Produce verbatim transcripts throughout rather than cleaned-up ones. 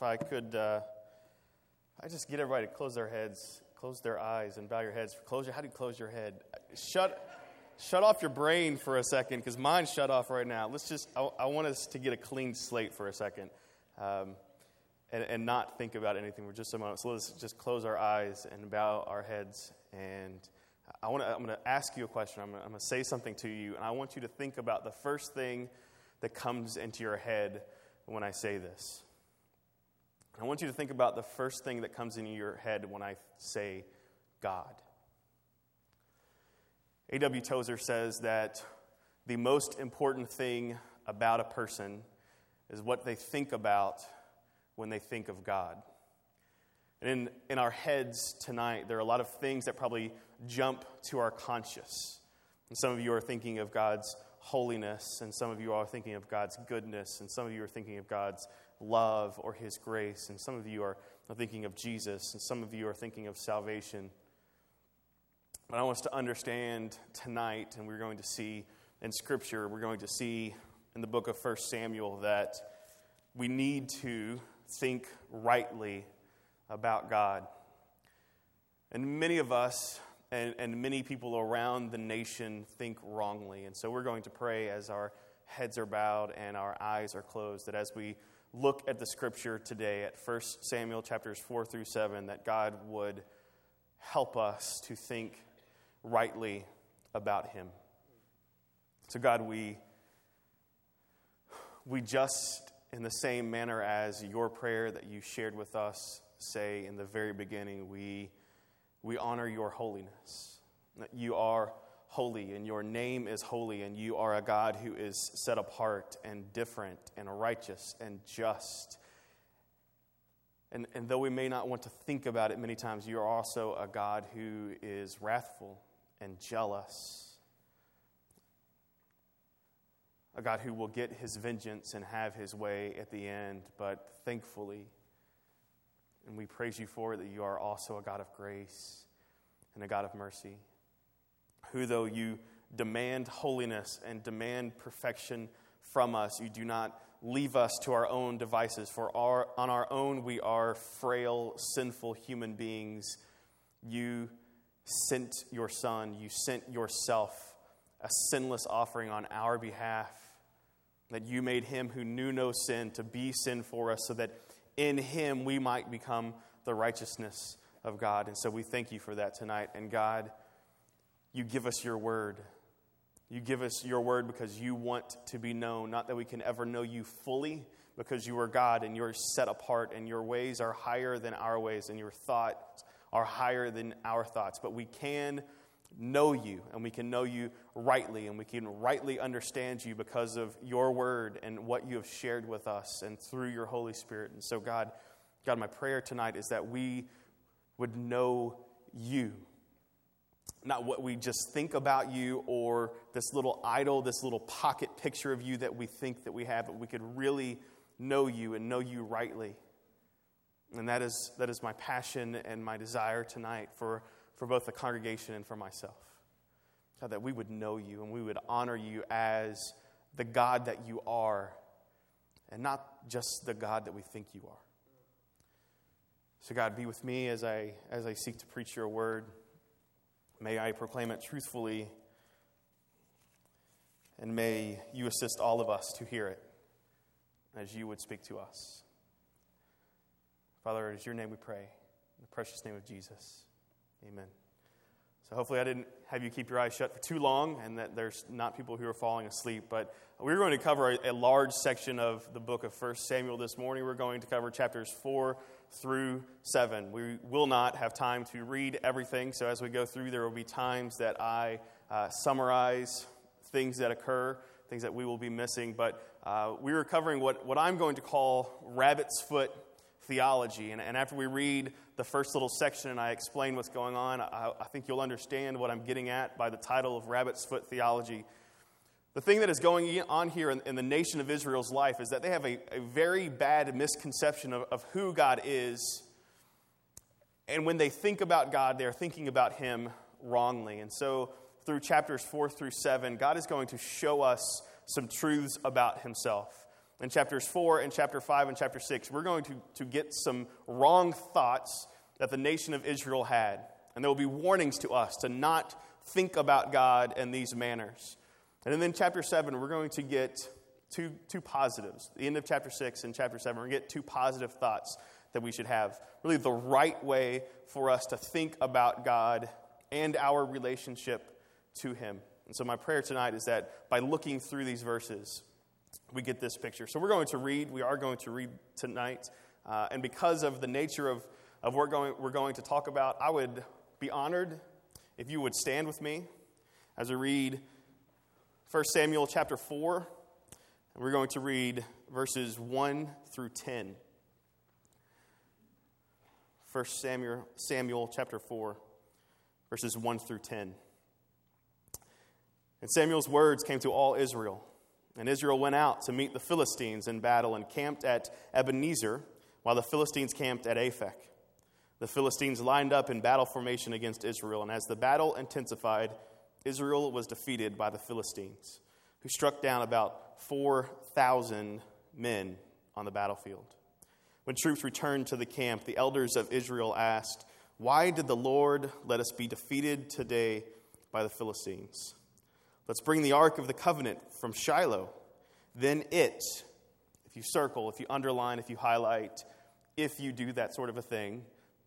if I could, uh, I just get everybody to close their heads, close their eyes, and bow your heads. Close your, how do you close your head? Shut, shut off your brain for a second, because mine's shut off right now. Let's just, I, I want us to get a clean slate for a second, um, and, and not think about anything for just a moment. So let's just close our eyes and bow our heads. And I want to, I'm going to ask you a question. I'm going, I'm going to say something to you, and I want you to think about the first thing that comes into your head when I say this. I want you to think about the first thing that comes into your head when I say God. A W Tozer says that the most important thing about a person is what they think about when they think of God. And in, in our heads tonight, there are a lot of things that probably jump to our conscious. And some of you are thinking of God's holiness, and some of you are thinking of God's goodness, and some of you are thinking of God's love or His grace, and some of you are thinking of Jesus, and some of you are thinking of salvation. But I want us to understand tonight, and we're going to see in Scripture, we're going to see in the book of First Samuel that we need to think rightly about God. And many of us and, and many people around the nation think wrongly. And so we're going to pray as our heads are bowed and our eyes are closed, that as we look at the Scripture today at First Samuel chapters four through seven, that God would help us to think rightly about Him. So God, we we just, in the same manner as your prayer that you shared with us, say in the very beginning, we we honor your holiness. That you are holy, and your name is holy, and you are a God who is set apart and different and righteous and just. And, and though we may not want to think about it many times, you are also a God who is wrathful and jealous. A God who will get his vengeance and have his way at the end, but thankfully, and we praise you for it, that you are also a God of grace and a God of mercy, who though you demand holiness and demand perfection from us, you do not leave us to our own devices. For our, on our own we are frail, sinful human beings. You sent your Son, you sent yourself, a sinless offering on our behalf, that you made him who knew no sin to be sin for us, so that in him we might become the righteousness of God. And so we thank you for that tonight. And God, you give us your word. You give us your word because you want to be known. Not that we can ever know you fully, because you are God and you're set apart and your ways are higher than our ways and your thoughts are higher than our thoughts. But we can know you, and we can know you rightly, and we can rightly understand you because of your word and what you have shared with us and through your Holy Spirit. And so God, God, my prayer tonight is that we would know you. Not what we just think about you or this little idol, this little pocket picture of you that we think that we have, but we could really know you and know you rightly. And that is that is my passion and my desire tonight for, for both the congregation and for myself. God, that we would know you and we would honor you as the God that you are, and not just the God that we think you are. So God, be with me as I as I seek to preach your word. May I proclaim it truthfully, and may you assist all of us to hear it as you would speak to us. Father, it is your name we pray. In the precious name of Jesus. Amen. So hopefully I didn't have you keep your eyes shut for too long, and that there's not people who are falling asleep. But we're going to cover a, a large section of the book of First Samuel this morning. We're going to cover chapters four through seven. We will not have time to read everything, so as we go through, there will be times that I uh, summarize things that occur, things that we will be missing. But uh, we are covering what, what I'm going to call rabbit's foot theology. And, and after we read the first little section and I explain what's going on, I, I think you'll understand what I'm getting at by the title of rabbit's foot theology. The thing that is going on here in, in the nation of Israel's life is that they have a, a very bad misconception of, of who God is. And when they think about God, they're thinking about him wrongly. And so through chapters four through seven, God is going to show us some truths about himself. in chapters four and chapter five and chapter six, we're going to, to get some wrong thoughts that the nation of Israel had. And there will be warnings to us to not think about God in these manners. And then in chapter seven, we're going to get two, two positives. The end of chapter six and chapter seven, we're going to get two positive thoughts that we should have. Really the right way for us to think about God and our relationship to him. And so my prayer tonight is that by looking through these verses, we get this picture. So we're going to read. We are going to read tonight. Uh, and because of the nature of, of what we're going, we're going to talk about, I would be honored if you would stand with me as we read First Samuel chapter four. And we're going to read verses one through ten. First Samuel, Samuel chapter four, verses one through ten. And Samuel's words came to all Israel. And Israel went out to meet the Philistines in battle and camped at Ebenezer, while the Philistines camped at Aphek. The Philistines lined up in battle formation against Israel, and as the battle intensified, Israel was defeated by the Philistines, who struck down about four thousand men on the battlefield. When troops returned to the camp, the elders of Israel asked, "Why did the Lord let us be defeated today by the Philistines? Let's bring the Ark of the Covenant from Shiloh. Then it," if you circle, if you underline, if you highlight, if you do that sort of a thing,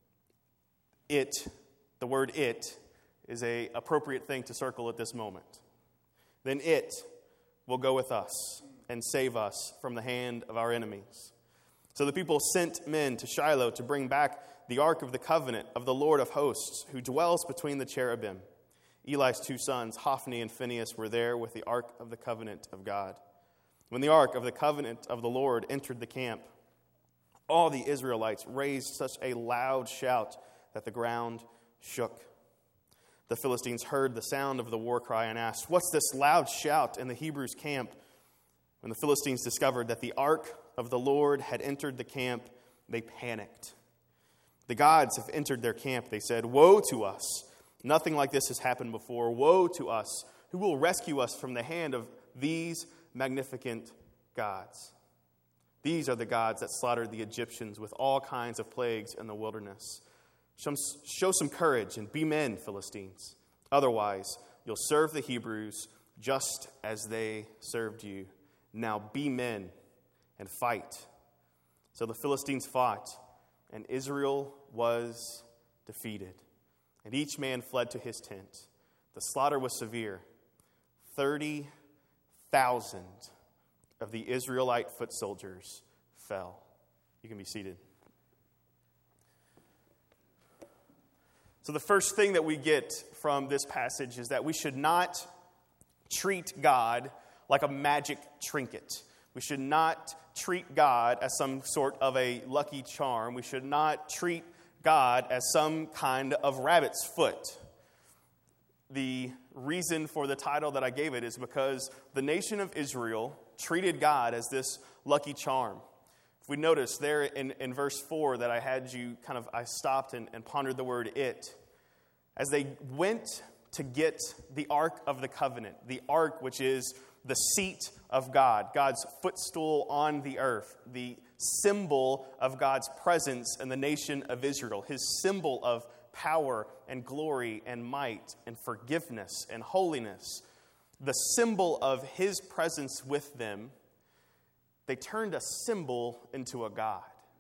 it, the word it, is an appropriate thing to circle at this moment. "Then it will go with us and save us from the hand of our enemies." So the people sent men to Shiloh to bring back the Ark of the Covenant of the Lord of hosts, who dwells between the cherubim. Eli's two sons, Hophni and Phinehas, were there with the Ark of the Covenant of God. When the Ark of the Covenant of the Lord entered the camp, all the Israelites raised such a loud shout that the ground shook. The Philistines heard the sound of the war cry and asked, "What's this loud shout in the Hebrews' camp?" When the Philistines discovered that the Ark of the Lord had entered the camp, they panicked. "The gods have entered their camp," they said. "Woe to us! Nothing like this has happened before. Woe to us! Who will rescue us from the hand of these magnificent gods?" These are the gods that slaughtered the Egyptians with all kinds of plagues in the wilderness. Show some courage and be men, Philistines. Otherwise, you'll serve the Hebrews just as they served you. Now be men and fight. So the Philistines fought, and Israel was defeated. And each man fled to his tent. The slaughter was severe. Thirty thousand of the Israelite foot soldiers fell. You can be seated. So the first thing that we get from this passage is that we should not treat God like a magic trinket. We should not treat God as some sort of a lucky charm. We should not treat God as some kind of rabbit's foot. The reason for the title that I gave it is because the nation of Israel treated God as this lucky charm. If we notice there in, in verse four that I had you kind of, I stopped and, and pondered the word it. As they went to get the Ark of the Covenant, the Ark which is the seat of God, God's footstool on the earth, the symbol of God's presence in the nation of Israel, his symbol of power and glory and might and forgiveness and holiness, the symbol of his presence with them, they turned a symbol into a god.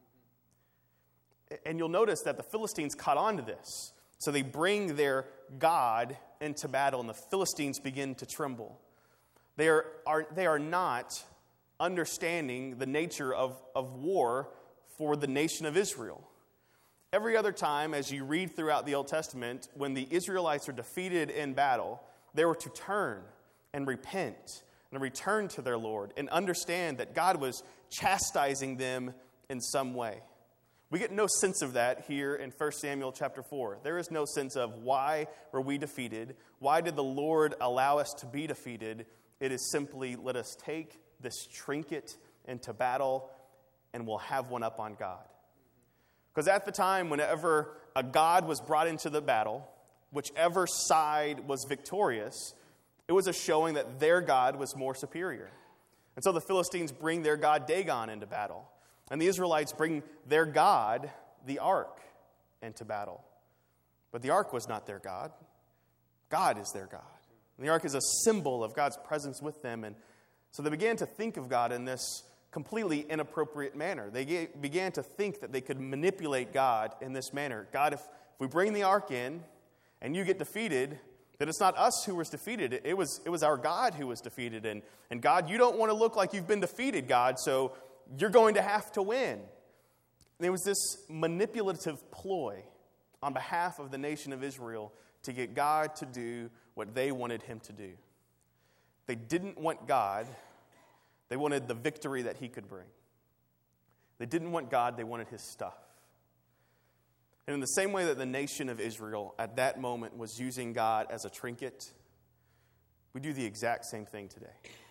And you'll notice that the Philistines caught on to this. So they bring their god into battle, and the Philistines begin to tremble. They are, are, they are not understanding the nature of, of war for the nation of Israel. Every other time, as you read throughout the Old Testament, when the Israelites are defeated in battle, they were to turn and repent and return to their Lord and understand that God was chastising them in some way. We get no sense of that here in First Samuel chapter four. There is no sense of why were we defeated? Why did the Lord allow us to be defeated? It is simply, let us take this trinket into battle and we'll have one up on God. Because at the time, whenever a god was brought into the battle, whichever side was victorious, it was a showing that their God was more superior. And so the Philistines bring their god Dagon into battle. And the Israelites bring their god, the ark, into battle. But the ark was not their God. God is their God. And the ark is a symbol of God's presence with them. And so they began to think of God in this completely inappropriate manner. They get, began to think that they could manipulate God in this manner. God, if, if we bring the ark in and you get defeated, then it's not us who was defeated. It, it was, it was our God who was defeated. And, and God, you don't want to look like you've been defeated, God, so you're going to have to win. And there was this manipulative ploy on behalf of the nation of Israel to get God to do what they wanted him to do. They didn't want God. They wanted the victory that he could bring. They didn't want God. They wanted his stuff. And in the same way that the nation of Israel at that moment was using God as a trinket, we do the exact same thing today.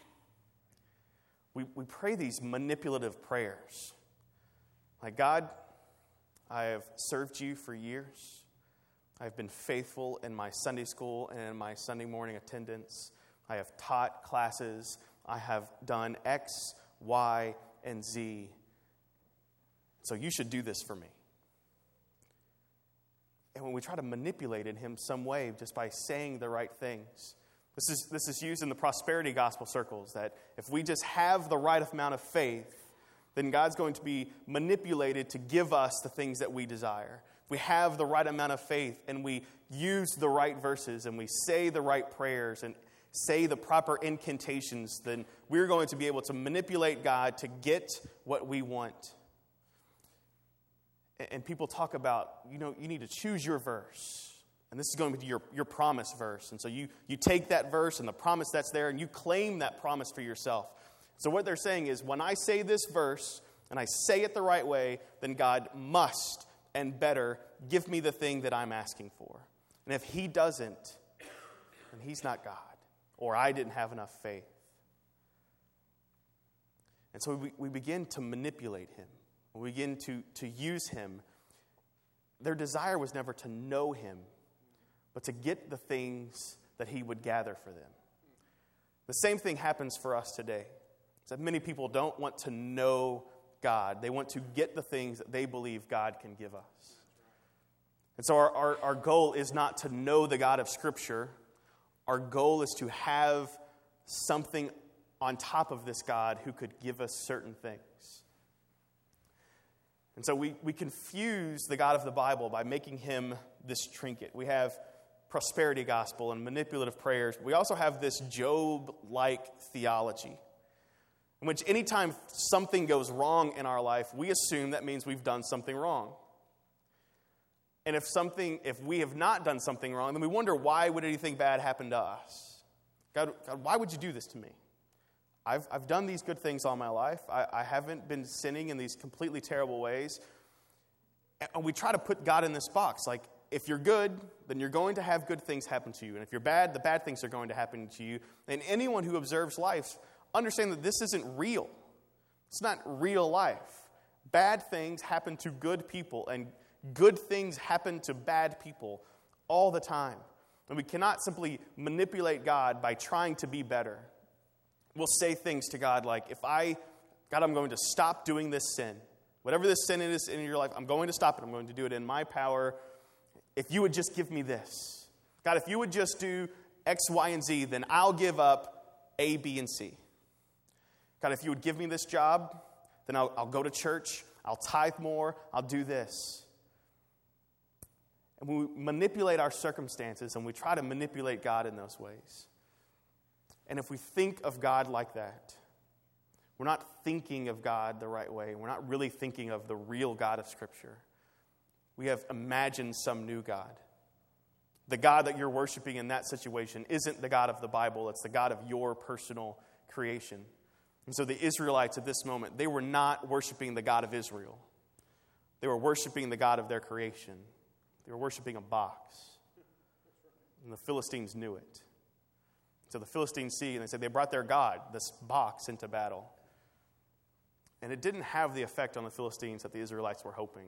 We, we pray these manipulative prayers. Like, God, I have served you for years. I've been faithful in my Sunday school and in my Sunday morning attendance. I have taught classes. I have done X, Y, and Z. So you should do this for me. And when we try to manipulate in him some way just by saying the right things, this is, this is used in the prosperity gospel circles, that if we just have the right amount of faith, then God's going to be manipulated to give us the things that we desire. If we have the right amount of faith and we use the right verses and we say the right prayers and say the proper incantations, then we're going to be able to manipulate God to get what we want. And people talk about, you know, you need to choose your verse. And this is going to be your, your promise verse. And so you, you take that verse and the promise that's there and you claim that promise for yourself. So what they're saying is, when I say this verse and I say it the right way, then God must and better give me the thing that I'm asking for. And if he doesn't, then he's not God. Or I didn't have enough faith. And so we, we begin to manipulate him. We begin to, to use him. Their desire was never to know him, but to get the things that he would gather for them. The same thing happens for us today. It's that many people don't want to know God. They want to get the things that they believe God can give us. And so our, our, our goal is not to know the God of Scripture. Our goal is to have something on top of this God who could give us certain things. And so we, we confuse the God of the Bible by making him this trinket. We have prosperity gospel and manipulative prayers. We also have this Job-like theology, in which anytime something goes wrong in our life, we assume that means we've done something wrong. And if something, if we have not done something wrong, then we wonder, why would anything bad happen to us? God, God, why would you do this to me? I've I've done these good things all my life. I, I haven't been sinning in these completely terrible ways. And we try to put God in this box. Like, if you're good, then you're going to have good things happen to you. And if you're bad, the bad things are going to happen to you. And anyone who observes life, understand that this isn't real. It's not real life. Bad things happen to good people, and good things happen to bad people all the time. And we cannot simply manipulate God by trying to be better. We'll say things to God like, if I, God, I'm going to stop doing this sin. Whatever this sin is in your life, I'm going to stop it. I'm going to do it in my power. If you would just give me this. God, if you would just do X, Y, and Z, then I'll give up A, B, and C. God, if you would give me this job, then I'll, I'll go to church. I'll tithe more. I'll do this. And we manipulate our circumstances, and we try to manipulate God in those ways. And if we think of God like that, we're not thinking of God the right way. We're not really thinking of the real God of Scripture. We have imagined some new God. The God that you're worshiping in that situation isn't the God of the Bible. It's the God of your personal creation. And so the Israelites at this moment, they were not worshiping the God of Israel. They were worshiping the God of their creation. They were worshiping a box. And the Philistines knew it. So the Philistines see, and they said they brought their God, this box, into battle. And it didn't have the effect on the Philistines that the Israelites were hoping.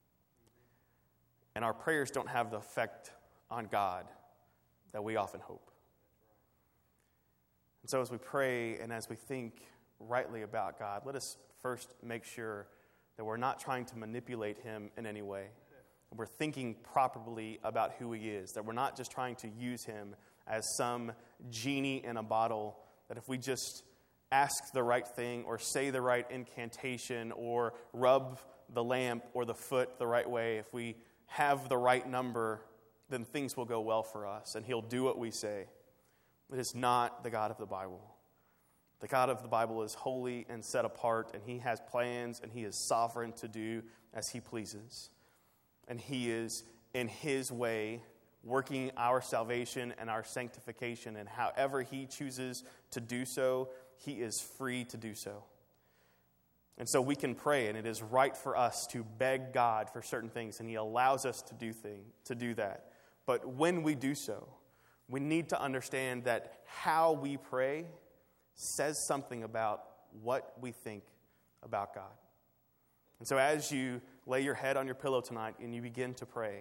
And our prayers don't have the effect on God that we often hope. And so as we pray and as we think, rightly about God, let us first make sure that we're not trying to manipulate him in any way. We're thinking properly about who he is, that we're not just trying to use him as some genie in a bottle, that if we just ask the right thing or say the right incantation or rub the lamp or the foot the right way, if we have the right number, then things will go well for us and he'll do what we say. It is not the God of the Bible. The God of the Bible is holy and set apart, and he has plans and he is sovereign to do as he pleases. And he is in his way working our salvation and our sanctification, and however he chooses to do so, he is free to do so. And so we can pray, and it is right for us to beg God for certain things, and he allows us to do thing, to do that. But when we do so, we need to understand that how we pray says something about what we think about God. And so as you lay your head on your pillow tonight and you begin to pray,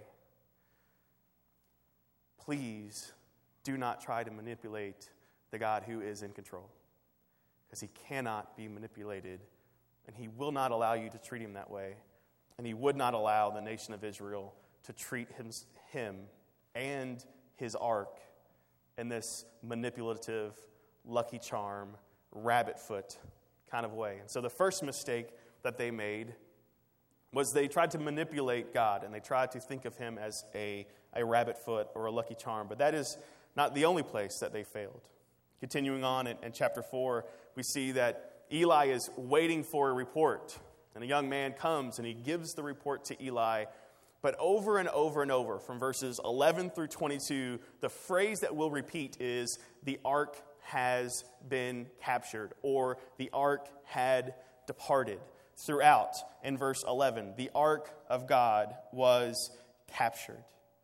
please do not try to manipulate the God who is in control, because he cannot be manipulated, and he will not allow you to treat him that way, and he would not allow the nation of Israel to treat him, him and his ark in this manipulative, lucky charm, rabbit foot kind of way. And so the first mistake that they made was they tried to manipulate God, and they tried to think of him as a, a rabbit foot or a lucky charm. But that is not the only place that they failed. Continuing on in, in chapter four, we see that Eli is waiting for a report. And a young man comes and he gives the report to Eli. But over and over and over, from verses eleven through twenty-two, the phrase that we'll repeat is, the ark has been captured, or the ark had departed. Throughout, in verse eleven, the ark of God was captured.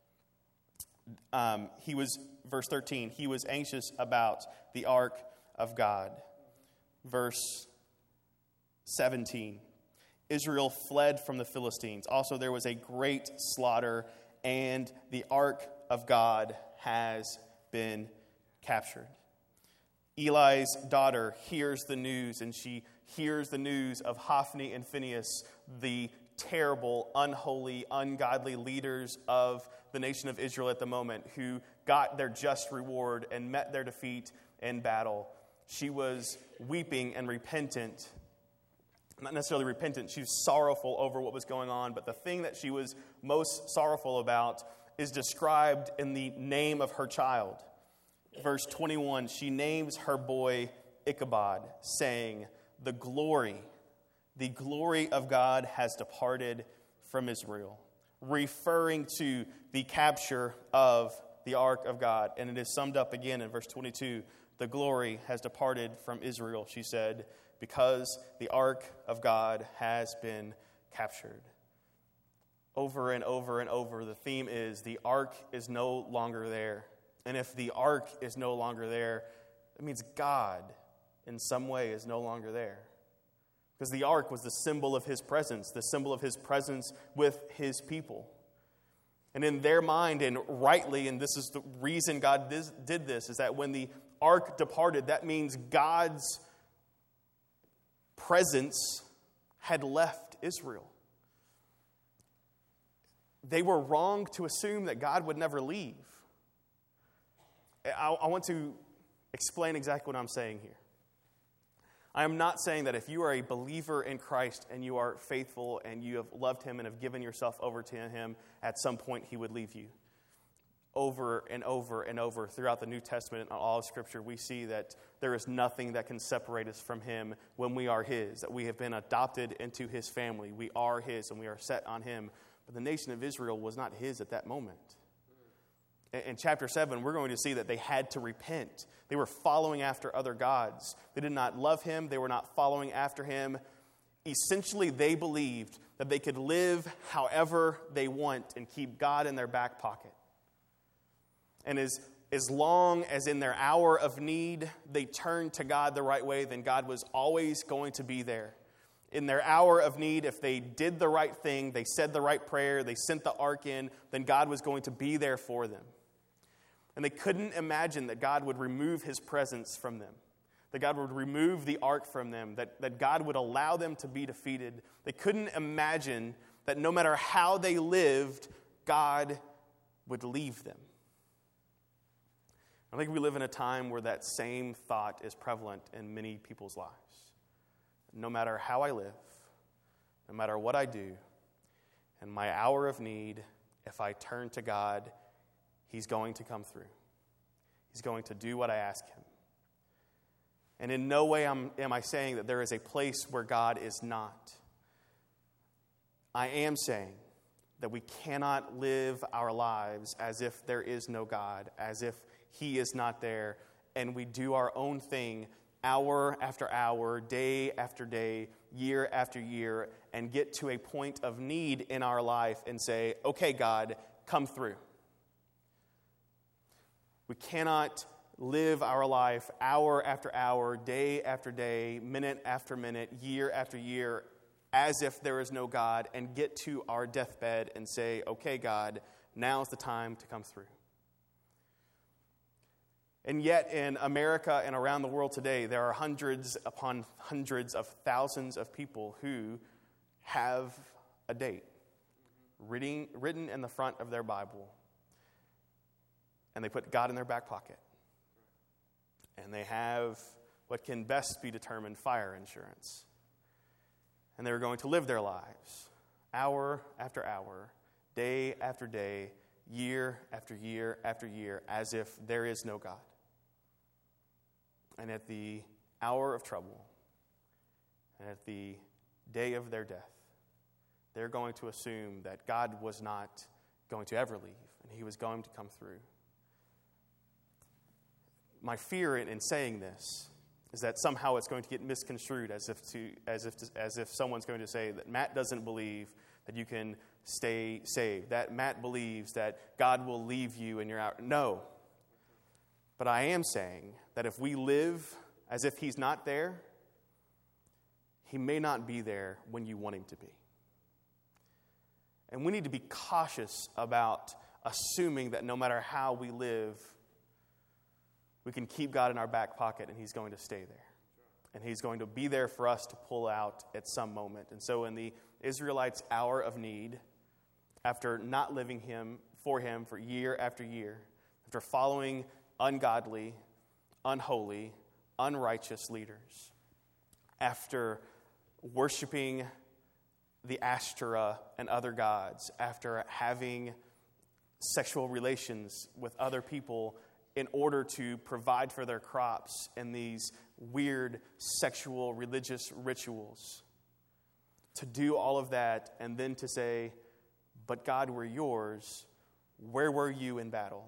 Um, he was, verse thirteen, he was anxious about the ark of God. Verse seventeen, Israel fled from the Philistines. Also, there was a great slaughter, and the ark of God has been captured. Eli's daughter hears the news, and she hears the news of Hophni and Phinehas, the terrible, unholy, ungodly leaders of the nation of Israel at the moment, who got their just reward and met their defeat in battle. She was weeping and repentant. Not necessarily repentant, she was sorrowful over what was going on, but the thing that she was most sorrowful about is described in the name of her child. Verse twenty-one, she names her boy Ichabod, saying, the glory, the glory of God has departed from Israel, referring to the capture of the ark of God. And it is summed up again in verse twenty-two, the glory has departed from Israel, she said, because the ark of God has been captured. Over and over and over, the theme is the ark is no longer there. And if the ark is no longer there, that means God in some way is no longer there. Because the ark was the symbol of his presence, the symbol of his presence with his people. And in their mind, and rightly, and this is the reason God did this, is that when the ark departed, that means God's presence had left Israel. They were wrong to assume that God would never leave. I, I want to explain exactly what I'm saying here. I am not saying that if you are a believer in Christ and you are faithful and you have loved him and have given yourself over to him, at some point he would leave you. Over and over and over throughout the New Testament and all of Scripture, we see that there is nothing that can separate us from him when we are his, that we have been adopted into his family. We are his and we are set on him. But the nation of Israel was not his at that moment. In chapter seven, we're going to see that they had to repent. They were following after other gods. They did not love him. They were not following after him. Essentially, they believed that they could live however they want and keep God in their back pocket. And as, as long as in their hour of need, they turned to God the right way, then God was always going to be there. In their hour of need, if they did the right thing, they said the right prayer, they sent the ark in, then God was going to be there for them. And they couldn't imagine that God would remove his presence from them. that God would remove the ark from them, that, that God would allow them to be defeated. They couldn't imagine that no matter how they lived, God would leave them. I think we live in a time where that same thought is prevalent in many people's lives. No matter how I live, no matter what I do, in my hour of need, if I turn to God, He's going to come through. He's going to do what I ask Him. And in no way am, am I saying that there is a place where God is not. I am saying that we cannot live our lives as if there is no God, as if He is not there, and we do our own thing hour after hour, day after day, year after year, and get to a point of need in our life and say, okay, God, come through. We cannot live our life hour after hour, day after day, minute after minute, year after year, as if there is no God, and get to our deathbed and say, okay, God, now's the time to come through. And yet in America and around the world today, there are hundreds upon hundreds of thousands of people who have a date written, written in the front of their Bible. And they put God in their back pocket. And they have what can best be determined fire insurance. And they're going to live their lives hour after hour, day after day, year after year after year, as if there is no God. And at the hour of trouble, and at the day of their death, they're going to assume that God was not going to ever leave, and He was going to come through. My fear in, in saying this is that somehow it's going to get misconstrued as if to as if to, as if someone's going to say that Matt doesn't believe that you can stay saved, that Matt believes that God will leave you and you're out. No. But I am saying that if we live as if He's not there, He may not be there when you want Him to be. And we need to be cautious about assuming that no matter how we live, we can keep God in our back pocket and He's going to stay there. And He's going to be there for us to pull out at some moment. And so in the Israelites' hour of need, after not living him for Him for year after year, after following ungodly, unholy, unrighteous leaders, after worshiping the Ashtoreth and other gods, after having sexual relations with other people in order to provide for their crops and these weird sexual religious rituals, to do all of that and then to say, but God, we're yours, where were you in battle?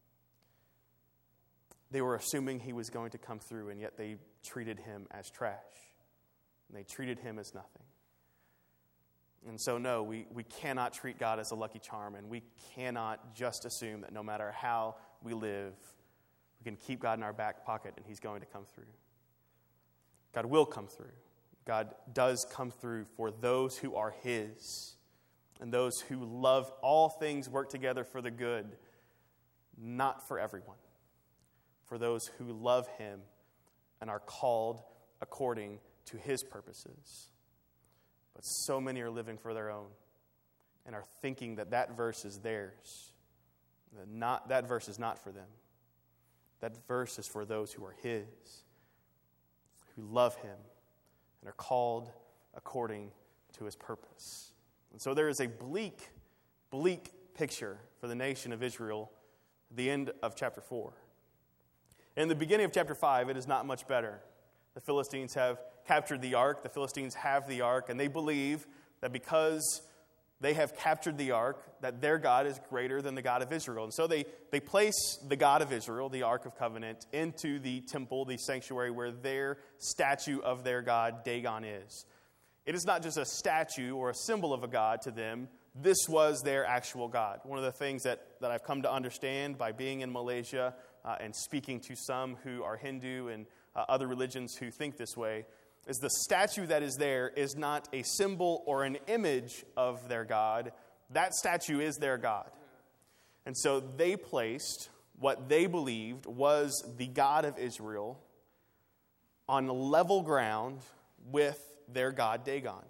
They were assuming He was going to come through, and yet they treated Him as trash. And they treated Him as nothing. And so, no, we, we cannot treat God as a lucky charm, and we cannot just assume that no matter how we live, we can keep God in our back pocket and He's going to come through. God will come through. God does come through for those who are His, and those who love all things work together for the good, not for everyone. For those who love Him and are called according to His purposes. But so many are living for their own and are thinking that that verse is theirs. That, not, that verse is not for them. That verse is for those who are His, who love Him and are called according to His purpose. And so there is a bleak, bleak picture for the nation of Israel at the end of chapter four. In the beginning of chapter five, it is not much better. The Philistines have captured the ark. The Philistines have the ark, and they believe that because they have captured the ark, that their God is greater than the God of Israel. And so they, they place the God of Israel, the Ark of Covenant, into the temple, the sanctuary, where their statue of their God, Dagon, is. It is not just a statue or a symbol of a God to them. This was their actual God. One of the things that, that I've come to understand by being in Malaysia uh, and speaking to some who are Hindu and uh, other religions who think this way, is the statue that is there is not a symbol or an image of their God. That statue is their God. And so they placed what they believed was the God of Israel on level ground with their god Dagon.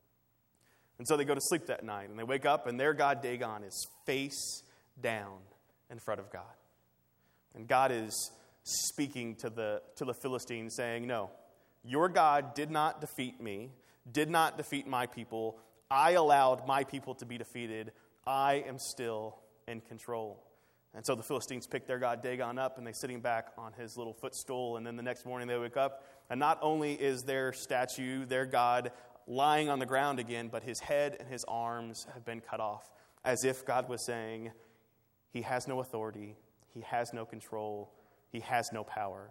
And so they go to sleep that night, and they wake up, and their god Dagon is face down in front of God. And God is speaking to the, to the Philistines, saying, no, your God did not defeat me, did not defeat my people. I allowed my people to be defeated. I am still in control. And so the Philistines pick their god Dagon up, and they sit him back on his little footstool. And then the next morning they wake up, and not only is their statue, their god, lying on the ground again, but his head and his arms have been cut off, as if God was saying, he has no authority, he has no control, he has no power.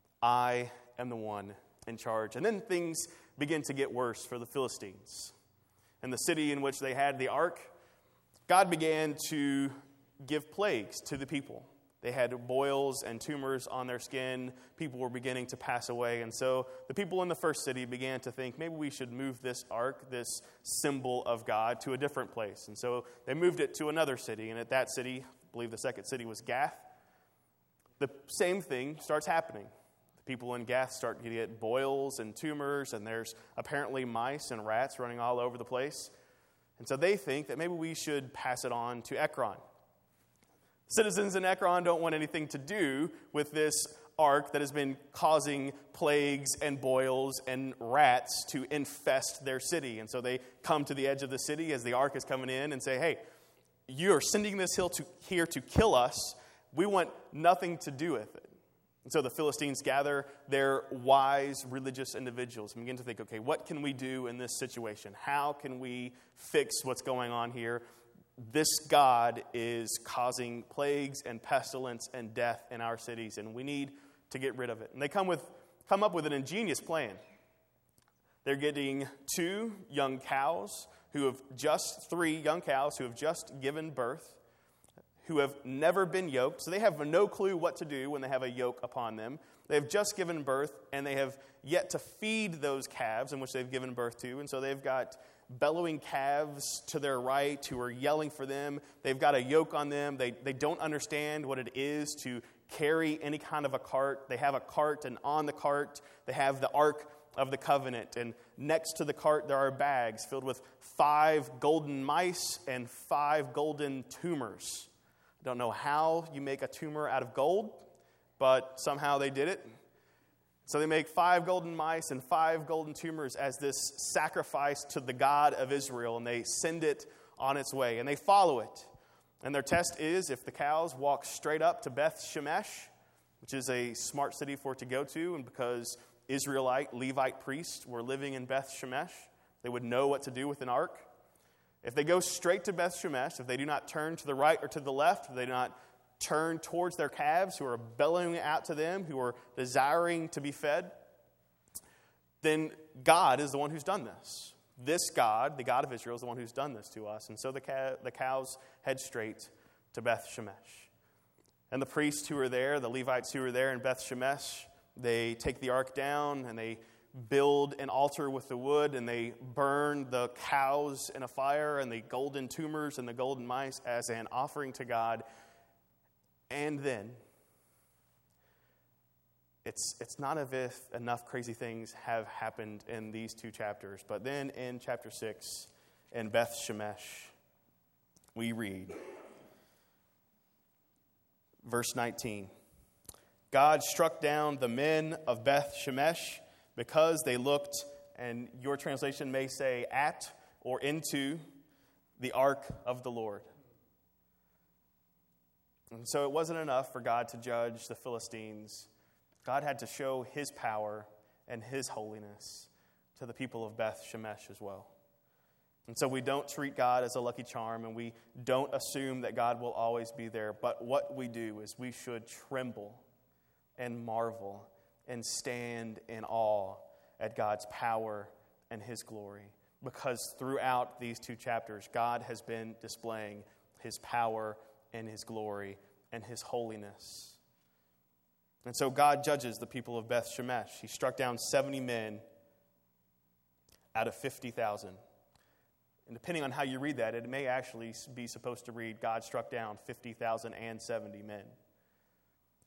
I am the one in charge. And then things begin to get worse for the Philistines. In the city in which they had the ark, God began to give plagues to the people. They had boils and tumors on their skin. People were beginning to pass away. And so the people in the first city began to think, maybe we should move this ark, this symbol of God, to a different place. And so they moved it to another city. And at that city, I believe the second city was Gath, the same thing starts happening. The people in Gath start to get boils and tumors, and there's apparently mice and rats running all over the place. And so they think that maybe we should pass it on to Ekron. Citizens in Ekron don't want anything to do with this ark that has been causing plagues and boils and rats to infest their city. And so they come to the edge of the city as the ark is coming in and say, hey, you are sending this hill to, here to kill us. We want nothing to do with it. And so the Philistines gather their wise religious individuals and begin to think, okay, what can we do in this situation? How can we fix what's going on here? This God is causing plagues and pestilence and death in our cities, and we need to get rid of it. And they come with come up with an ingenious plan. They're getting two young cows who have just, three young cows who have just given birth, who have never been yoked. So they have no clue what to do when they have a yoke upon them. They have just given birth, and they have yet to feed those calves in which they've given birth to. And so they've got bellowing calves to their right who are yelling for them. They've got a yoke on them. They, they don't understand what it is to carry any kind of a cart. They have a cart, and on the cart, they have the Ark of the Covenant. And next to the cart, there are bags filled with five golden mice and five golden tumors. I don't know how you make a tumor out of gold, but somehow they did it. So they make five golden mice and five golden tumors as this sacrifice to the God of Israel, and they send it on its way, and they follow it. And their test is if the cows walk straight up to Beth Shemesh, which is a smart city for it to go to, and because Israelite, Levite priests were living in Beth Shemesh, they would know what to do with an ark. If they go straight to Beth Shemesh, if they do not turn to the right or to the left, if they do not turn towards their calves who are bellowing out to them, who are desiring to be fed, then God is the one who's done this. This God, the God of Israel, is the one who's done this to us. And so the, ca- the cows head straight to Beth Shemesh. And the priests who are there, the Levites who are there in Beth Shemesh, they take the ark down and they build an altar with the wood, and they burn the cows in a fire and the golden tumors and the golden mice as an offering to God. And then, it's it's not as if enough crazy things have happened in these two chapters, but then in chapter six, in Beth Shemesh, we read, verse nineteen, God struck down the men of Beth Shemesh because they looked, and your translation may say at or into, the ark of the Lord. And so it wasn't enough for God to judge the Philistines. God had to show his power and his holiness to the people of Beth Shemesh as well. And so we don't treat God as a lucky charm, and we don't assume that God will always be there. But what we do is we should tremble and marvel and stand in awe at God's power and his glory. Because throughout these two chapters, God has been displaying his power and his glory and his holiness. And so God judges the people of Beth Shemesh. He struck down seventy men out of fifty thousand. And depending on how you read that, it may actually be supposed to read, God struck down fifty thousand and seventy men.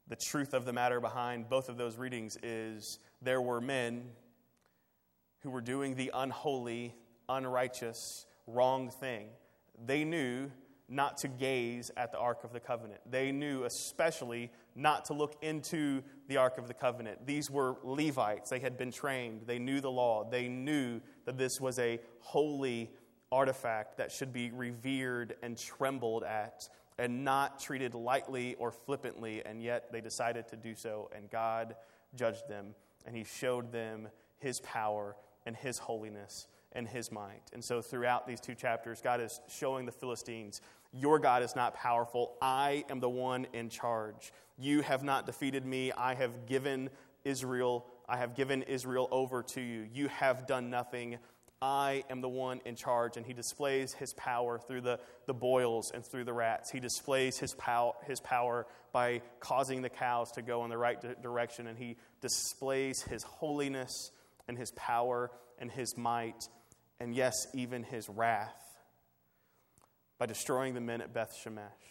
The truth of the matter behind both of those readings is there were men who were doing the unholy, unrighteous, wrong thing. They knew not to gaze at the Ark of the Covenant. They knew especially not to look into the Ark of the Covenant. These were Levites. They had been trained. They knew the law. They knew that this was a holy artifact that should be revered and trembled at and not treated lightly or flippantly, and yet they decided to do so, and God judged them, and he showed them his power and his holiness and his might. And so throughout these two chapters, God is showing the Philistines, your God is not powerful. I am the one in charge. You have not defeated me. I have given Israel, I have given Israel over to you. You have done nothing. I am the one in charge. And he displays his power through the, the boils and through the rats. He displays his, pow, his power by causing the cows to go in the right di- direction. And he displays his holiness and his power and his might, and yes, even his wrath, by destroying the men at Beth Shemesh.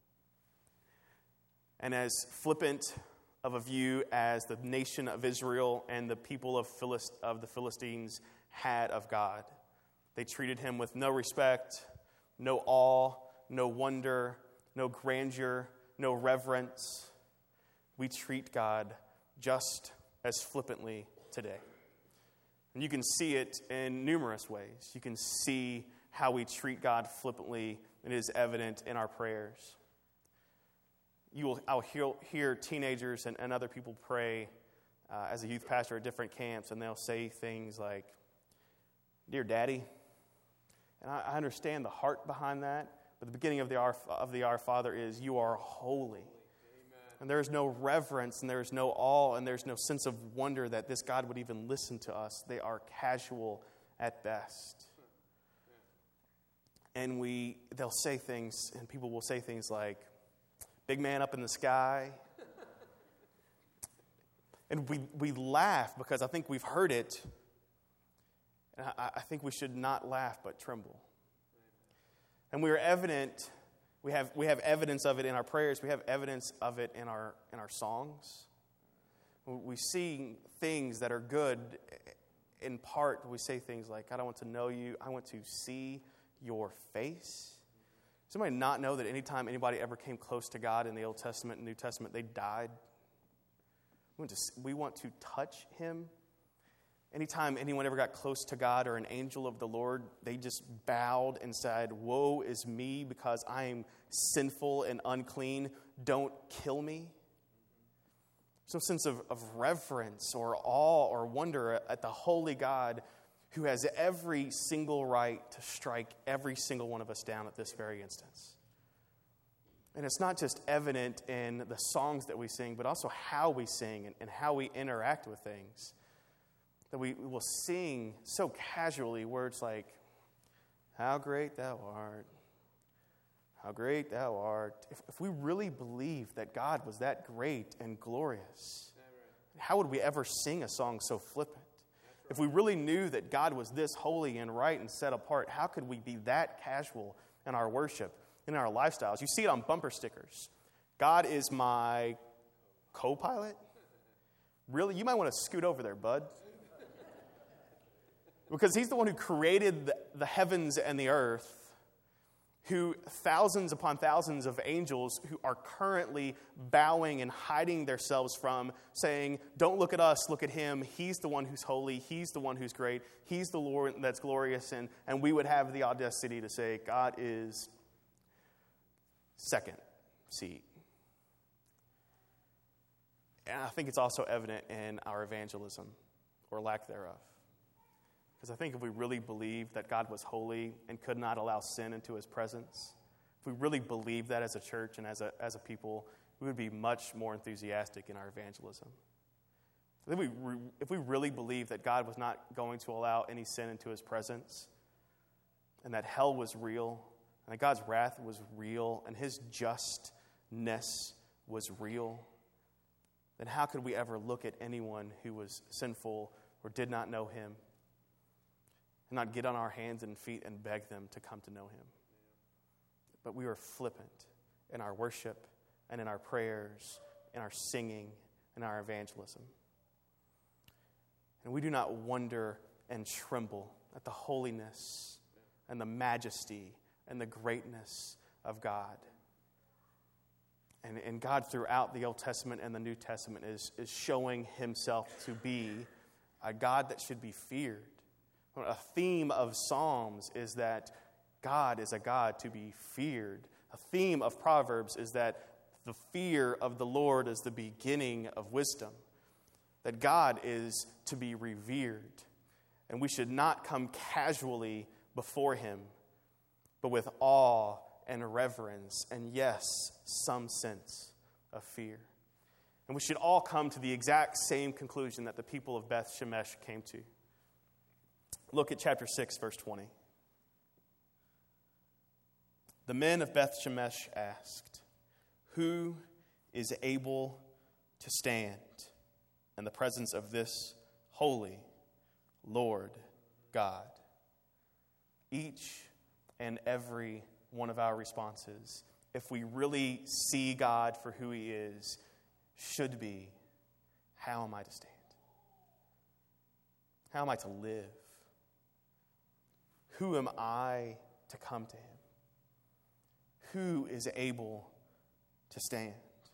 And as flippant of a view as the nation of Israel and the people of, Philist- of the Philistines had of God, they treated him with no respect, no awe, no wonder, no grandeur, no reverence. We treat God just as flippantly today. And you can see it in numerous ways. You can see how we treat God flippantly, and it is evident in our prayers. You will, I'll hear, hear teenagers and, and other people pray uh, as a youth pastor at different camps, and they'll say things like, "Dear Daddy," and I, I understand the heart behind that. But the beginning of the Our, of the Our Father is, "You are holy." And there's no reverence, and there's no awe, and there's no sense of wonder that this God would even listen to us. They are casual at best. And we, they'll say things, and people will say things like, "Big man up in the sky." And we, we laugh because I think we've heard it. And I, I think we should not laugh but tremble. And we are evident... We have we have evidence of it in our prayers. We have evidence of it in our in our songs. We sing things that are good. In part, we say things like, "God, I want to know you. I want to see your face." Does anybody not know that anytime anybody ever came close to God in the Old Testament and New Testament, they died? We want to, we want to touch him. Anytime anyone ever got close to God or an angel of the Lord, they just bowed and said, "Woe is me, because I am sinful and unclean. Don't kill me." Some sense of, of reverence or awe or wonder at the holy God who has every single right to strike every single one of us down at this very instance. And it's not just evident in the songs that we sing, but also how we sing and, and how we interact with things. That we will sing so casually words like, "How great thou art, how great thou art." If, if we really believed that God was that great and glorious, how would we ever sing a song so flippant? If we really knew that God was this holy and right and set apart, how could we be that casual in our worship, in our lifestyles? You see it on bumper stickers. "God is my co-pilot." Really? You might want to scoot over there, bud. Because he's the one who created the, the heavens and the earth, who thousands upon thousands of angels who are currently bowing and hiding themselves from, saying, "Don't look at us, look at him. He's the one who's holy. He's the one who's great. He's the Lord that's glorious." And, and we would have the audacity to say, God is second seat. And I think it's also evident in our evangelism, or lack thereof. Because I think if we really believed that God was holy and could not allow sin into his presence, if we really believed that as a church and as a as a people, we would be much more enthusiastic in our evangelism. If we, if we really believed that God was not going to allow any sin into his presence, and that hell was real, and that God's wrath was real, and his justness was real, then how could we ever look at anyone who was sinful or did not know him and not get on our hands and feet and beg them to come to know him? But we were flippant in our worship and in our prayers in our singing and our evangelism. And we do not wonder and tremble at the holiness and the majesty and the greatness of God. And, and God throughout the Old Testament and the New Testament is, is showing himself to be a God that should be feared. A theme of Psalms is that God is a God to be feared. A theme of Proverbs is that the fear of the Lord is the beginning of wisdom. That God is to be revered. And we should not come casually before him, but with awe and reverence, and yes, some sense of fear. And we should all come to the exact same conclusion that the people of Beth Shemesh came to. Look at chapter six, verse twenty. The men of Beth Shemesh asked, "Who is able to stand in the presence of this holy Lord God?" Each and every one of our responses, if we really see God for who he is, should be, how am I to stand? How am I to live? Who am I to come to him? Who is able to stand?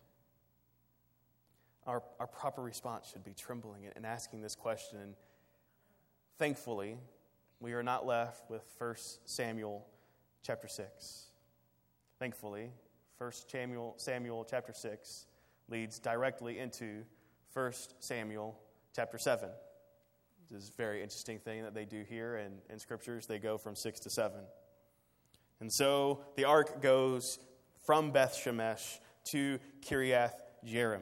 Our, our proper response should be trembling and asking this question. And thankfully, we are not left with First Samuel chapter six. Thankfully, First Samuel, Samuel chapter six leads directly into First Samuel chapter seven. This is a very interesting thing that they do here in, in Scriptures. They go from six to seven. And so the ark goes from Beth Shemesh to Kiriath Jearim.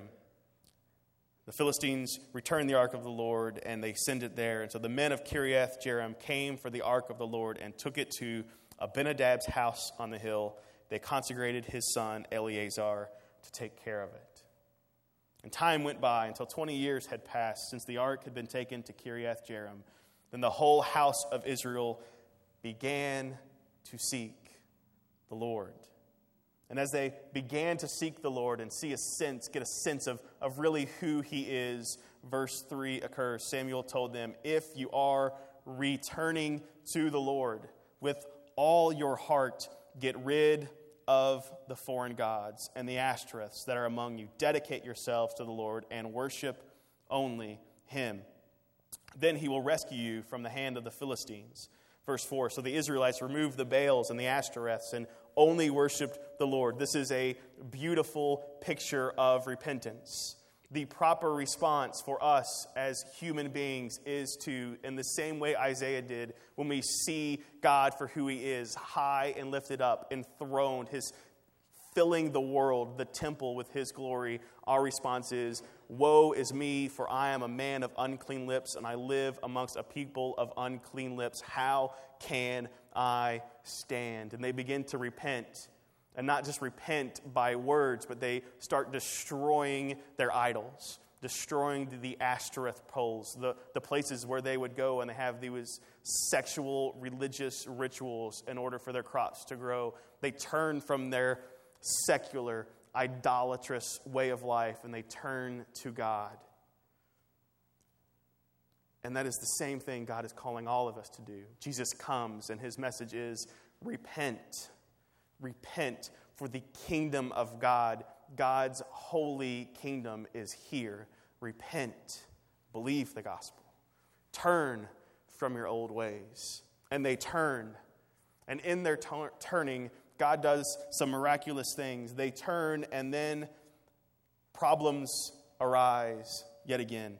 The Philistines returned the ark of the Lord, and they send it there. And so the men of Kiriath Jearim came for the ark of the Lord and took it to Abinadab's house on the hill. They consecrated his son Eleazar to take care of it. And time went by until twenty years had passed since the ark had been taken to Kiriath Jearim. Then the whole house of Israel began to seek the Lord. And as they began to seek the Lord and see a sense, get a sense of, of really who he is, verse three occurs. Samuel told them, "If you are returning to the Lord with all your heart, get rid of the foreign gods and the Ashtoreths that are among you. Dedicate yourselves to the Lord and worship only him. Then he will rescue you from the hand of the Philistines." Verse four, so the Israelites removed the Baals and the Ashtoreths and only worshiped the Lord. This is a beautiful picture of repentance. The proper response for us as human beings is to, in the same way Isaiah did, when we see God for who he is, high and lifted up, enthroned, his filling the world, the temple with his glory, our response is, "Woe is me, for I am a man of unclean lips, and I live amongst a people of unclean lips. How can I stand?" And they begin to repent. And not just repent by words, but they start destroying their idols, destroying the Ashtoreth poles, the, the places where they would go and they have these sexual religious rituals in order for their crops to grow. They turn from their secular, idolatrous way of life and they turn to God. And that is the same thing God is calling all of us to do. Jesus comes and his message is repent. Repent, for the kingdom of God, God's holy kingdom is here. Repent. Believe the gospel. Turn from your old ways. And they turn. And in their t- turning, God does some miraculous things. They turn and then problems arise yet again.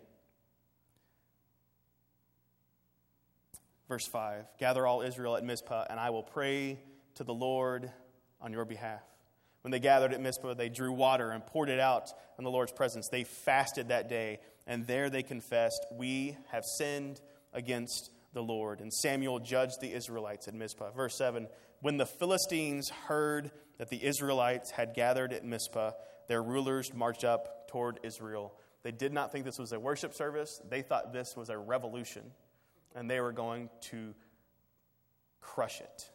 Verse five, "Gather all Israel at Mizpah, and I will pray to the Lord on your behalf." When they gathered at Mizpah, they drew water and poured it out in the Lord's presence. They fasted that day, and there they confessed, "We have sinned against the Lord." And Samuel judged the Israelites at Mizpah. Verse seven, "When the Philistines heard that the Israelites had gathered at Mizpah, their rulers marched up toward Israel." They did not think this was a worship service. They thought this was a revolution, and they were going to crush it.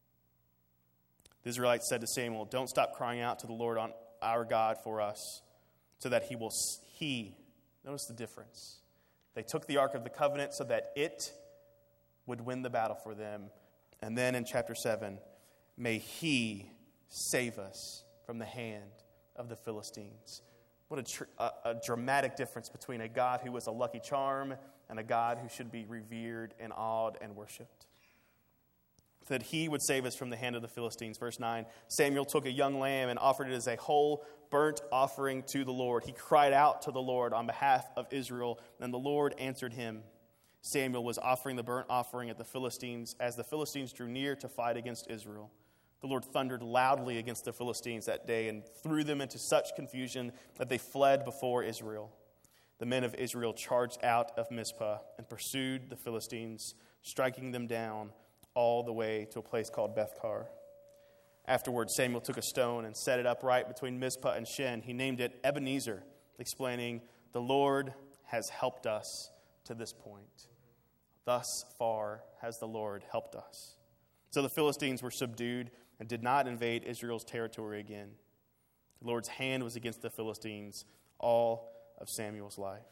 The Israelites said to Samuel, "Don't stop crying out to the Lord on our God for us. so that he will, he, notice the difference. They took the Ark of the Covenant so that it would win the battle for them. And then in chapter seven, may he save us from the hand of the Philistines. What a, tr- a, a dramatic difference between a God who was a lucky charm and a God who should be revered and awed and worshipped. That he would save us from the hand of the Philistines. Verse nine, Samuel took a young lamb and offered it as a whole burnt offering to the Lord. He cried out to the Lord on behalf of Israel, and the Lord answered him. Samuel was offering the burnt offering at the Philistines as the Philistines drew near to fight against Israel. The Lord thundered loudly against the Philistines that day and threw them into such confusion that they fled before Israel. The men of Israel charged out of Mizpah and pursued the Philistines, striking them down all the way to a place called Bethkar. Afterward, Samuel took a stone and set it upright between Mizpah and Shen. He named it Ebenezer, explaining, "The Lord has helped us to this point. Thus far has the Lord helped us." So the Philistines were subdued and did not invade Israel's territory again. The Lord's hand was against the Philistines all of Samuel's life.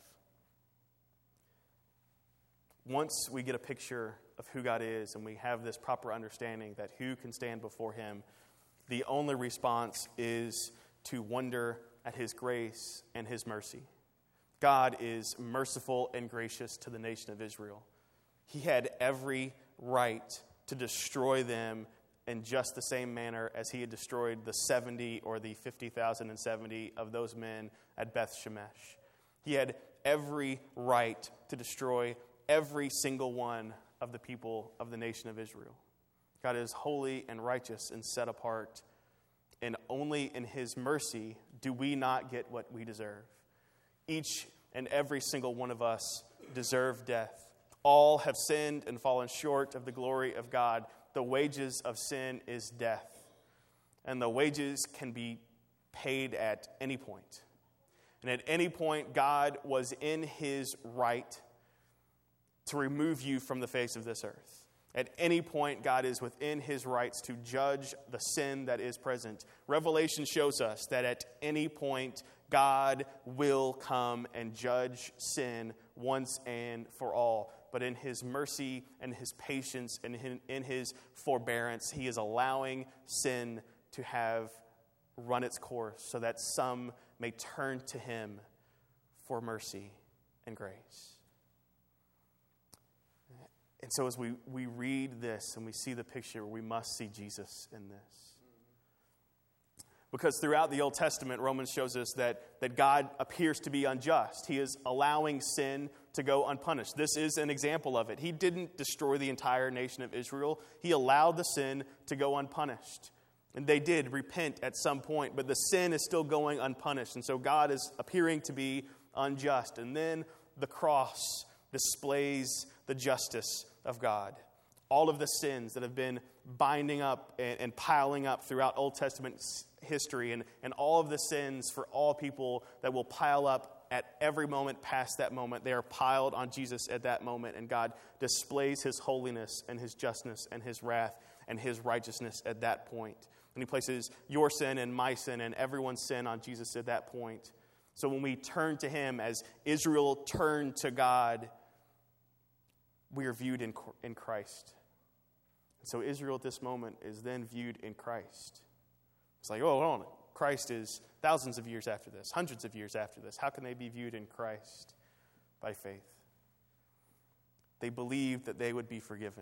Once we get a picture of who God is and we have this proper understanding that who can stand before him, the only response is to wonder at his grace and his mercy. God is merciful and gracious to the nation of Israel. He had every right to destroy them in just the same manner as he had destroyed the seventy or the fifty thousand seventy of those men at Beth Shemesh. He had every right to destroy every single one of the people of the nation of Israel. God is holy and righteous and set apart, and only in his mercy do we not get what we deserve. Each and every single one of us deserve death. All have sinned and fallen short of the glory of God. The wages of sin is death, and the wages can be paid at any point. And at any point, God was in his right to remove you from the face of this earth. At any point, God is within his rights to judge the sin that is present. Revelation shows us that at any point, God will come and judge sin once and for all. But in his mercy and his patience and in his forbearance, he is allowing sin to have run its course so that some may turn to him for mercy and grace. And so as we, we read this and we see the picture, we must see Jesus in this. Because throughout the Old Testament, Romans shows us that, that God appears to be unjust. He is allowing sin to go unpunished. This is an example of it. He didn't destroy the entire nation of Israel. He allowed the sin to go unpunished. And they did repent at some point, but the sin is still going unpunished. And so God is appearing to be unjust. And then the cross displays the justice of God. All of the sins that have been binding up and, and piling up throughout Old Testament history, and, and all of the sins for all people that will pile up at every moment past that moment, they are piled on Jesus at that moment, and God displays his holiness and his justness and his wrath and his righteousness at that point. And he places your sin and my sin and everyone's sin on Jesus at that point. So when we turn to him as Israel turned to God, we are viewed in, in Christ. So Israel at this moment is then viewed in Christ. It's like, oh, hold on. Christ is thousands of years after this, hundreds of years after this. How can they be viewed in Christ? By faith. They believed that they would be forgiven.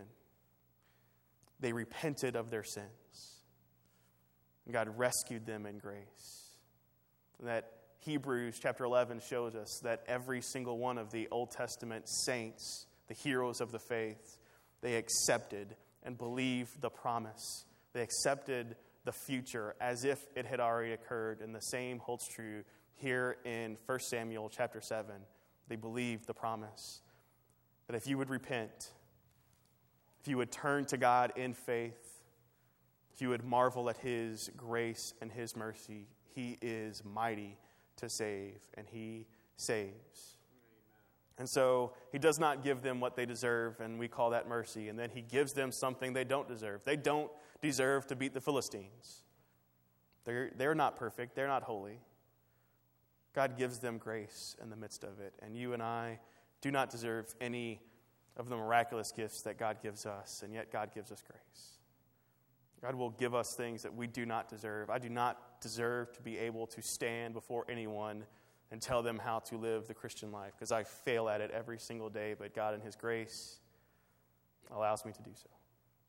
They repented of their sins. And God rescued them in grace. And that Hebrews chapter eleven shows us that every single one of the Old Testament saints, the heroes of the faith, they accepted and believed the promise. They accepted the future as if it had already occurred, and the same holds true here in First Samuel chapter seven. They believed the promise that if you would repent, if you would turn to God in faith, if you would marvel at his grace and his mercy, he is mighty to save, and he saves. And so he does not give them what they deserve, and we call that mercy. And then he gives them something they don't deserve. They don't deserve to beat the Philistines. They're, they're not perfect. They're not holy. God gives them grace in the midst of it. And you and I do not deserve any of the miraculous gifts that God gives us, and yet God gives us grace. God will give us things that we do not deserve. I do not deserve to be able to stand before anyone and tell them how to live the Christian life, because I fail at it every single day, but God in his grace allows me to do so.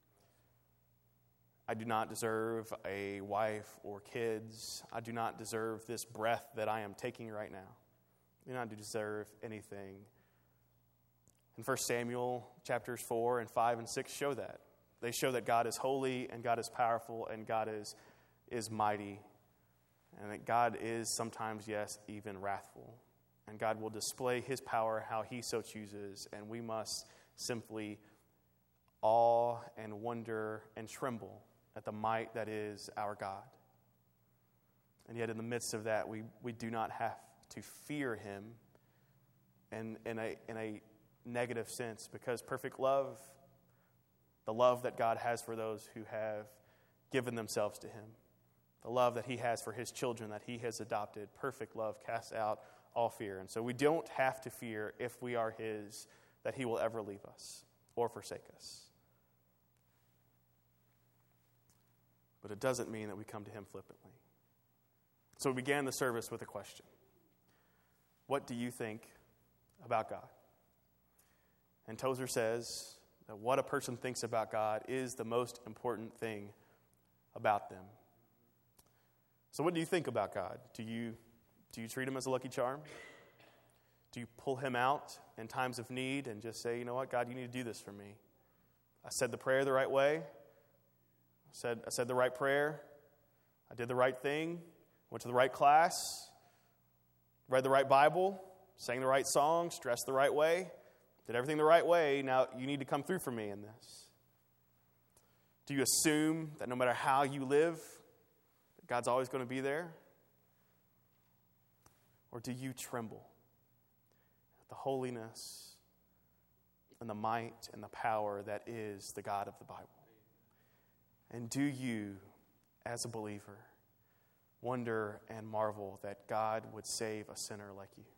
I do not deserve a wife or kids. I do not deserve this breath that I am taking right now. I do not deserve anything. In First Samuel chapters four and five and six show that. They show that God is holy and God is powerful and God is, is mighty. And that God is sometimes, yes, even wrathful. And God will display his power how he so chooses. And we must simply awe and wonder and tremble at the might that is our God. And yet in the midst of that, we, we do not have to fear him in, in, a, in a negative sense, because perfect love, the love that God has for those who have given themselves to him, the love that he has for his children that he has adopted, perfect love casts out all fear. And so we don't have to fear, if we are his, that he will ever leave us or forsake us. But it doesn't mean that we come to him flippantly. So we began the service with a question. What do you think about God? And Tozer says that what a person thinks about God is the most important thing about them. So what do you think about God? Do you, do you treat him as a lucky charm? Do you pull him out in times of need and just say, you know what, God, you need to do this for me? I said the prayer the right way. I said, I said the right prayer. I did the right thing. Went to the right class. Read the right Bible. Sang the right song. Dressed the right way. Did everything the right way. Now you need to come through for me in this. Do you assume that no matter how you live, God's always going to be there? Or do you tremble at the holiness and the might and the power that is the God of the Bible? And do you, as a believer, wonder and marvel that God would save a sinner like you?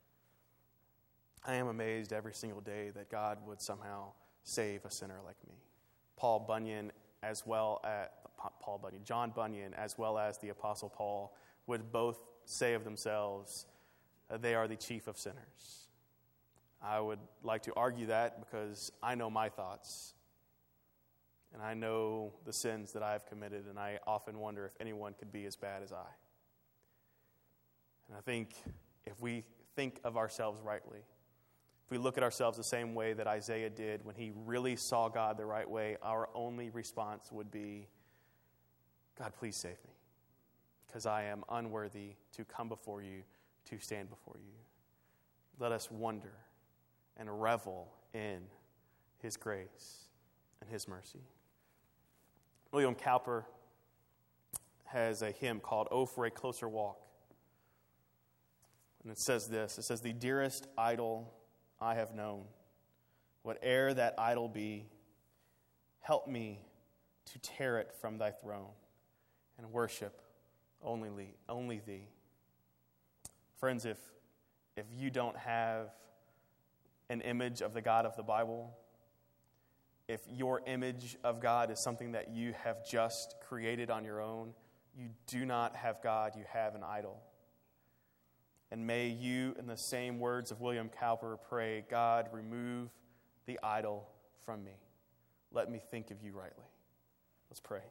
I am amazed every single day that God would somehow save a sinner like me. Paul Bunyan, as well as Paul Bunyan, John Bunyan, as well as the Apostle Paul, would both say of themselves that they are the chief of sinners. I would like to argue that because I know my thoughts. And I know the sins that I have committed, and I often wonder if anyone could be as bad as I. And I think if we think of ourselves rightly, if we look at ourselves the same way that Isaiah did when he really saw God the right way, our only response would be, God, please save me, because I am unworthy to come before you, to stand before you. Let us wonder and revel in his grace and his mercy. William Cowper has a hymn called "Oh, for a Closer Walk." And it says this, it says, "The dearest idol I have known, whate'er that idol be, help me to tear it from thy throne and worship only, only thee." Friends, if, if you don't have an image of the God of the Bible, if your image of God is something that you have just created on your own, you do not have God, you have an idol. And may you, in the same words of William Cowper, pray, God, remove the idol from me. Let me think of you rightly. Let's pray.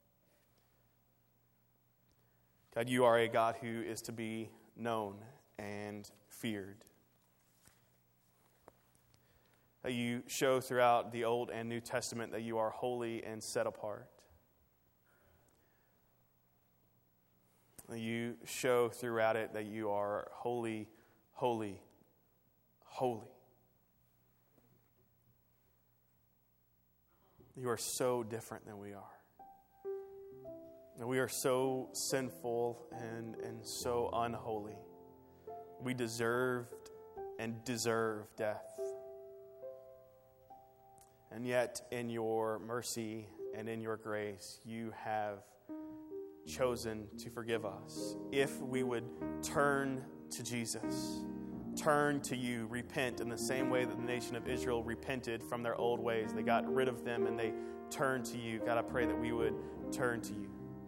God, you are a God who is to be known and feared. You show throughout the Old and New Testament that you are holy and set apart. You show throughout it that you are holy, holy, holy. You are so different than we are. And we are so sinful and, and so unholy. We deserved and deserve death. And yet, in your mercy and in your grace, you have chosen to forgive us if we would turn to Jesus. Turn to you, repent in the same way that the nation of Israel repented from their old ways. They got rid of them and they turned to you. God, I pray that we would turn to you.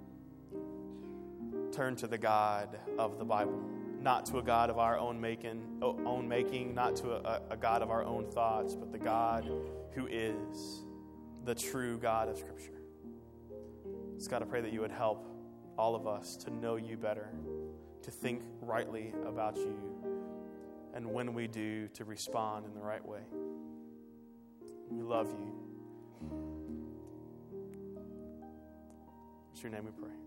Turn to the God of the Bible, not to a God of our own making, own making, not to a, a God of our own thoughts, but the God who is the true God of Scripture. So God, I pray that you would help all of us to know you better, to think rightly about you, and when we do, to respond in the right way. We love you. In your name we pray.